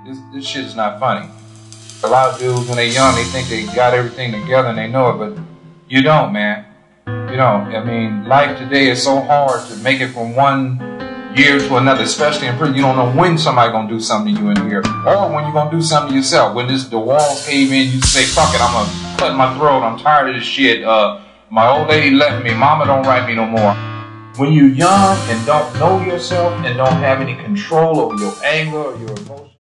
This shit's not funny. A lot of dudes, when they're young, they think they got everything together and they know it, but you don't, man. You don't. I mean, life today is so hard to make it from one year to another, especially in prison. You don't know when somebody's gonna do something to you in here, or when you're gonna do something to yourself. When the walls cave in, you say, fuck it, I'm gonna cut my throat, I'm tired of this shit. My old lady left me, mama don't write me no more. When you're young and don't know yourself and don't have any control over your anger or your emotions,